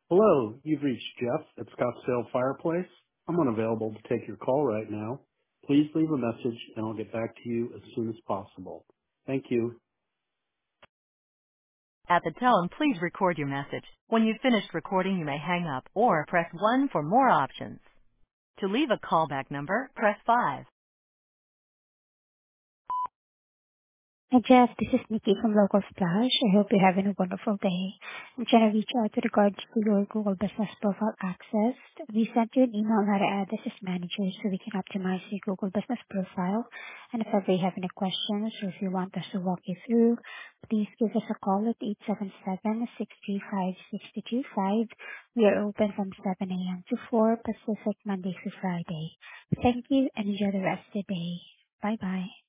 Hello, you've reached Jeff at Scottsdale Fireplace. I'm unavailable to take your call right now. Please leave a message and I'll get back to you as soon as possible. Thank you. At the tone, please record your message. When you've finished recording, you may hang up or press 1 for more options. To leave a callback number, press 5. Hi, Jeff. This is Nikki from Local Splash. I hope you're having a wonderful day. I'm trying to reach out with regards to your Google Business Profile access. We sent you an email on how to add this as manager so we can optimize your Google Business Profile. And if ever you have any questions or if you want us to walk you through, please give us a call at 877-635-6225. We are open from 7 a.m. to 4 Pacific, Monday through Friday. Thank you and enjoy the rest of the day. Bye-bye.